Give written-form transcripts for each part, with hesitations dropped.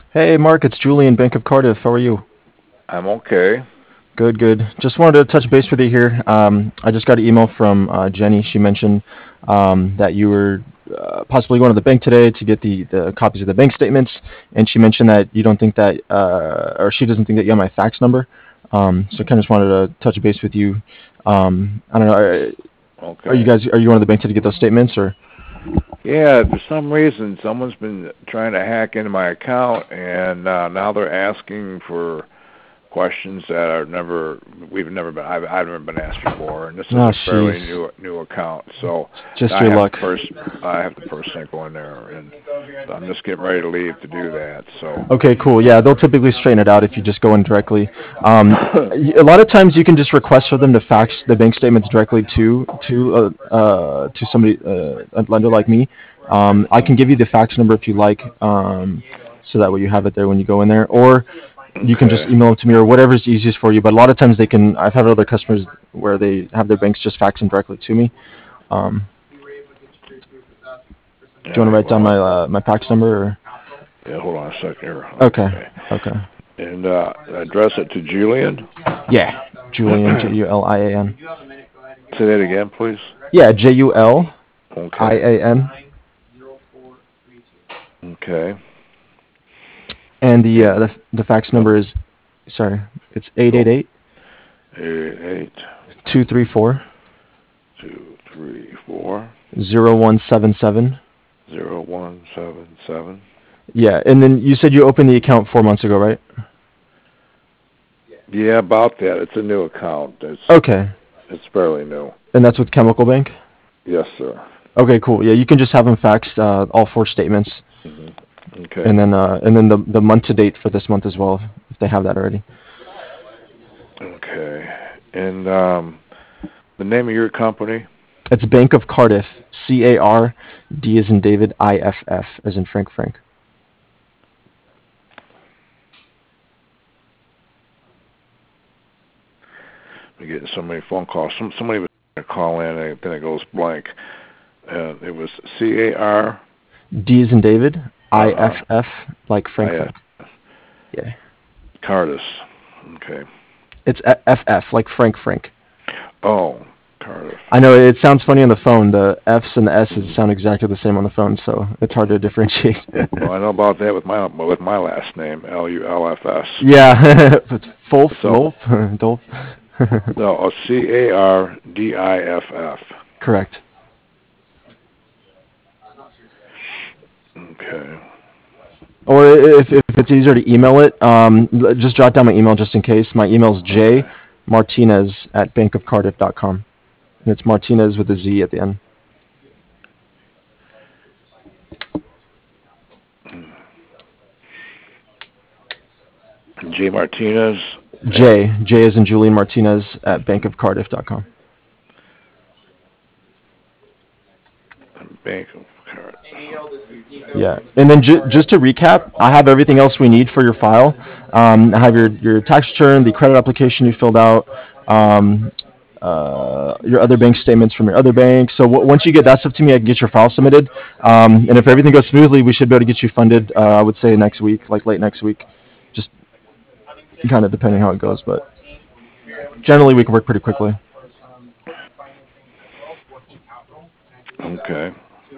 Hey, Mark, it's Julian, Bank of Cardiff. How are you? I'm okay. Good, good. Just wanted to touch base with you here. I just got an email from Jenny. She mentioned that you were possibly going to the bank today to get the copies of the bank statements, and she mentioned that you don't think that, or she doesn't think that you have my fax number. So I kind of just wanted to touch base with you. I don't know. Okay. Are you going to the bank to get those statements, or? Yeah, for some reason, someone's been trying to hack into my account, and now they're asking for questions that are never we've never been I've never been asked before, and this is Oh, a fairly jeez. new account. So Just I your have to luck. first I have to personally go in there, and so I'm just getting ready to leave to do that. So Okay, cool. Yeah, they'll typically straighten it out if you just go in directly. A lot of times you can just request for them to fax the bank statements directly to somebody, a lender like me. I can give you the fax number if you like, so that way you have it there when you go in there, or you can just okay, email it to me or whatever's easiest for you. But a lot of times they can. I've had other customers where they have their banks just fax them directly to me. Um, do all you want to right. write down Well, my fax number? Or? yeah. Hold on a second here. Okay. Okay, Okay. and address it to Julian. Yeah, Julian, Julian. Say that again, please. Yeah, Julian. Okay. Okay. And And the fax oh, number is, sorry, it's eight eight go eight 888 two three four 234 0177. 0177. Yeah, and then you said you opened the account 4 months ago, right? Yeah, about that. It's a new account. Okay, It's fairly new. and that's with Chemical Bank? Yes, sir. Okay, cool. Yeah, you can just have them faxed, all four statements, hmm Okay. and then the month to date for this month as well, if they have that already. Okay. And the name of your company? It's Bank of Cardiff, CARD as in David, IFF as in Frank Frank. We're getting so many phone calls. Somebody was going to call in, and then it goes blank. It was CAR. D as in David, Uh huh. IFF like Frank I Frank. Yeah. Cardis. Okay. It's FF, like Frank Frank. Oh, Cardiff. I know it sounds funny on the phone. The F's and the S's sound exactly the same on the phone, so it's hard to differentiate. Well, I know about that with my last name, Lulfs. Yeah, it's Fulf, So Lolf, Dolf. no, Cardiff. Correct. Okay. Or if it's easier to email it, just jot down my email just in case. My email's Okay. jmartinez@bankofcardiff.com. And it's Martinez with a Z at the end. J Martinez at J as in Julian Martinez at bankofcardiff.com. Bank of Card. Yeah, and then just to recap, I have everything else we need for your file. I have your tax return, the credit application you filled out, um, your other bank statements from your other bank. So once you get that stuff to me, I can get your file submitted. And if everything goes smoothly, we should be able to get you funded. I would say next week, like late next week, just kind of depending how it goes. But generally, we can work pretty quickly. Okay.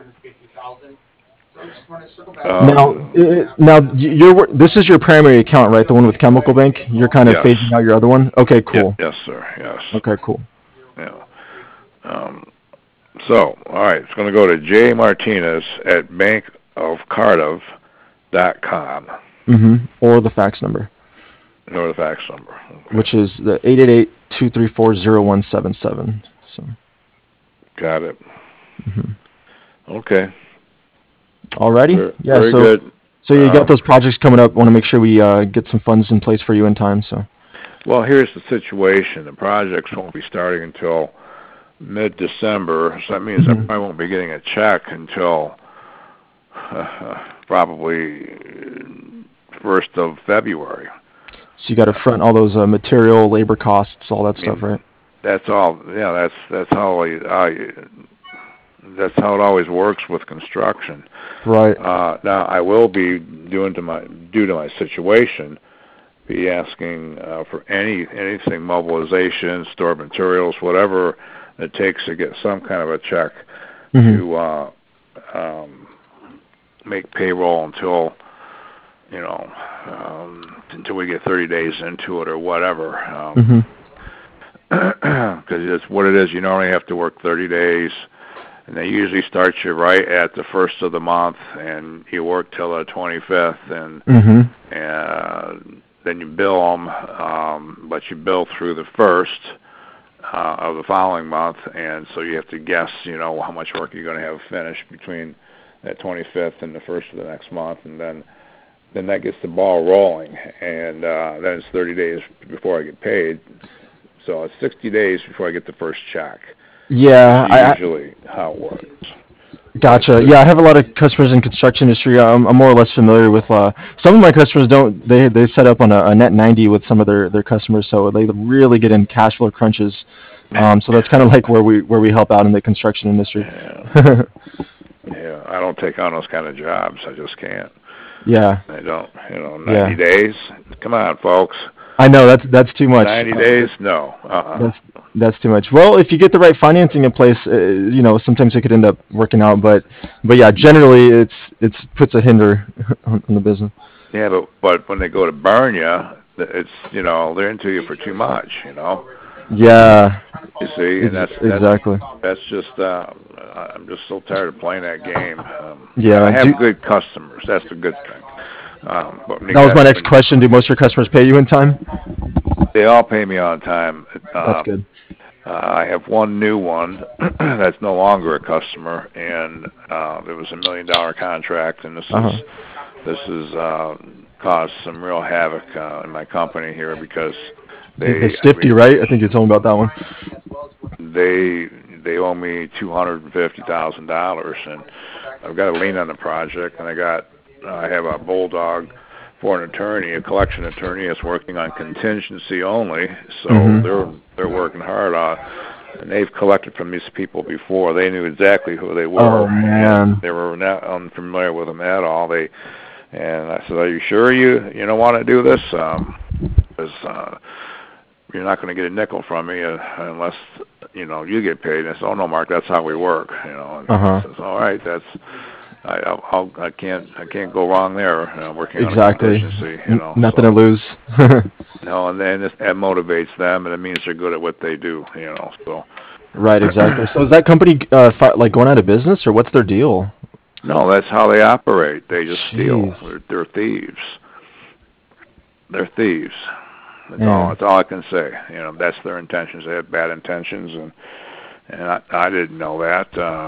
Now, Um. this is your primary account, right? The one with Chemical Bank. You're kind of Yes. phasing out your other one. Okay, Yeah. cool. Yes, sir. Yes. Okay, cool. Yeah. Um. So, all right, it's going to go to J Martinez at bankofcardiff.com. Or the fax number, Know the fax number. Okay. which is the 888-234-0177. So, Got it. Okay. alrighty, Very, yeah. very good. So you got Um, those projects coming up. Want to make sure we get some funds in place for you in time. So, well, here's the situation. The projects won't be starting until mid-December, so that means I probably won't be getting a check until probably 1st of February. so you got to front all those material, labor costs, all that I stuff, mean, right? that's all. Yeah, that's how that's how it always works with construction. Right. Now I will be due to my situation, be asking for anything, mobilization, stored materials, whatever it takes to get some kind of a check to make payroll until until we get 30 days into it or whatever. Because it's what it is. You normally have to work 30 days, and they usually start you right at the first of the month, and you work till the 25th, and then you bill them, but you bill through the first of the following month, and so you have to guess, how much work you're going to have finished between that 25th and the first of the next month, and then that gets the ball rolling, and then it's 30 days before I get paid. So it's 60 days before I get the first check. Yeah, that's usually how it works. Gotcha. Yeah, I have a lot of customers in construction industry. I'm more or less familiar with. Some of my customers don't. They set up on a net 90 with some of their customers, so they really get in cash flow crunches. So that's kind of like where we help out in the construction industry. Yeah, I don't take on those kind of jobs. I just can't. Yeah. I don't. 90 days. Come on, folks. I know that's too much. 90 days? No. That's too much. Well, if you get the right financing in place, sometimes it could end up working out. But yeah, generally it's puts a hinder on the business. Yeah, but when they go to burn you, it's they're into you for too much. Yeah. You see, and exactly. That's just. I'm just so tired of playing that game. Yeah. I have good customers. That's the good thing. But that was my next question. Do most of your customers pay you in time? They all pay me on time. That's good. I have one new one that's no longer a customer, and it was $1 million contract, and this is caused some real havoc in my company here because they stiffed you, right? I think you told me about that one. They owe me $250,000, and I've got a lien on the project, and I have a bulldog for an attorney, a collection attorney that's working on contingency only, so they're working hard on, and they've collected from these people before. They knew exactly who they were. Oh, man. They were not unfamiliar with them at all. And I said, "Are you sure you don't want to do this? Because you're not going to get a nickel from me unless you get paid." And I said, "Oh no, Mark, that's how we work." And I says, "All right, that's." I can't go wrong there. Working exactly. on a contingency, nothing to lose. No, and then that motivates them, and it means they're good at what they do. So. Right, exactly. So is that company like going out of business, or what's their deal? No, that's how they operate. They just steal. They're thieves. They're thieves. That's all I can say. That's their intentions. They have bad intentions, and I didn't know that.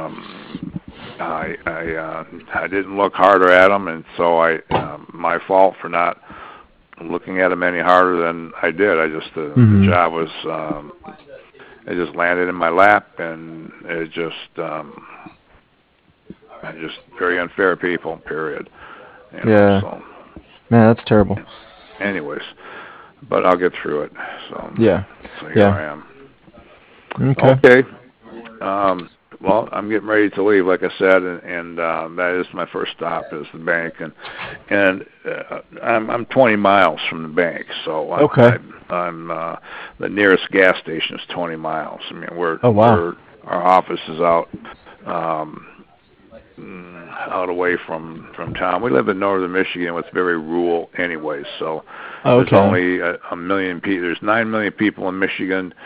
I didn't look harder at them, and so my fault for not looking at them any harder than I did. The job was it just landed in my lap, and it just very unfair people. Period. So. Man, that's terrible. Anyways, but I'll get through it. So yeah. So here I am. Okay. Well, I'm getting ready to leave, like I said, and that is my first stop is the bank, and I'm 20 miles from the bank, so I'm the nearest gas station is 20 miles. I mean, our office is out away from town. We live in northern Michigan, it's very rural anyway, so there's only a million people. There's 9 million people in Michigan.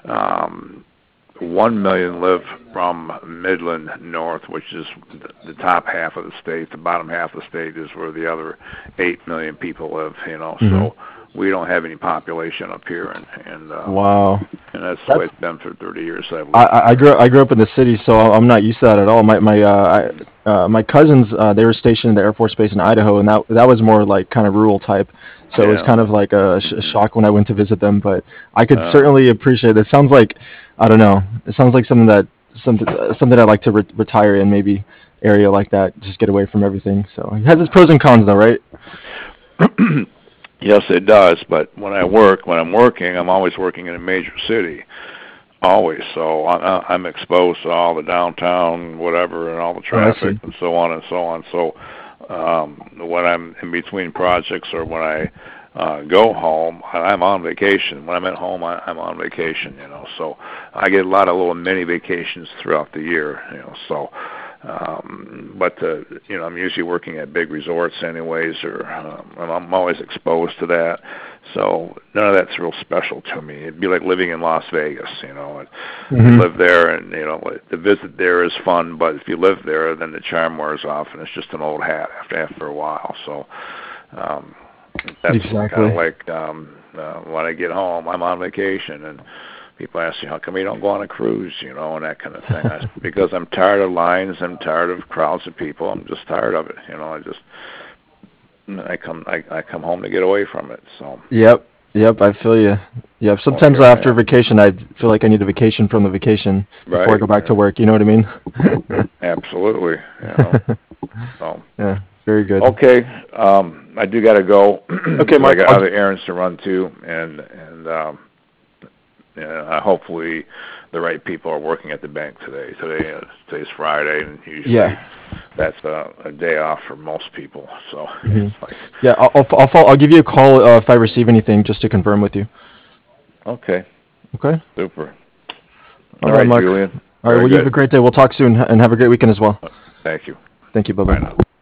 1 million live from Midland north, which is the top half of the state. The bottom half of the state is where the other 8 million people live. So we don't have any population up here, and wow. And that's the way it's been for 30 years. I grew up in the city, so I'm not used to that at all. My cousins they were stationed in the Air Force Base in Idaho, and that was more like kind of rural type. So it was kind of like a shock when I went to visit them, but I could certainly appreciate it. It sounds like, I don't know, it sounds like something I'd like to retire in, maybe area like that, just get away from everything. So it has its pros and cons though, right? Yes, it does, but when I'm working, I'm always working in a major city. always. So I'm exposed to all the downtown, whatever, and all the Oh, I traffic see. and so on and so on. So when I'm in between projects or when I go home, I'm on vacation. When I'm at home, I'm on vacation. So I get a lot of little mini vacations throughout the year. So. But I'm usually working at big resorts anyways, or I'm always exposed to that. So none of that's real special to me. It'd be like living in Las Vegas, and you live there, and the visit there is fun. But if you live there, then the charm wears off, and it's just an old hat after a while. So that's kind of Exactly. like when I get home, I'm on vacation, and people ask you, how come you don't go on a cruise, and that kind of thing. Because I'm tired of lines, I'm tired of crowds of people. I'm just tired of it. I come home to get away from it. So Yep. Yep. I feel you. Yep. well, Sometimes here I after am. vacation, I feel like I need a vacation from the vacation before I Right. go back to Yeah. work. You know what I mean? Absolutely. So Yeah. Very good. okay. I do got to go Okay, because I Mark. got other errands to run too, and hopefully the right people are working at the bank today. Today's Friday, and usually Yeah. that's a day off for most people. So hmm it's like, Yeah. I'll give you a call if I receive anything just to confirm with you. okay, Okay. super. All All right, right, Mark. Julian. All right. Very Well, you have a good. great day. We'll talk soon and have a great weekend as well. Thank you. Thank you. Bye Bye bye. now.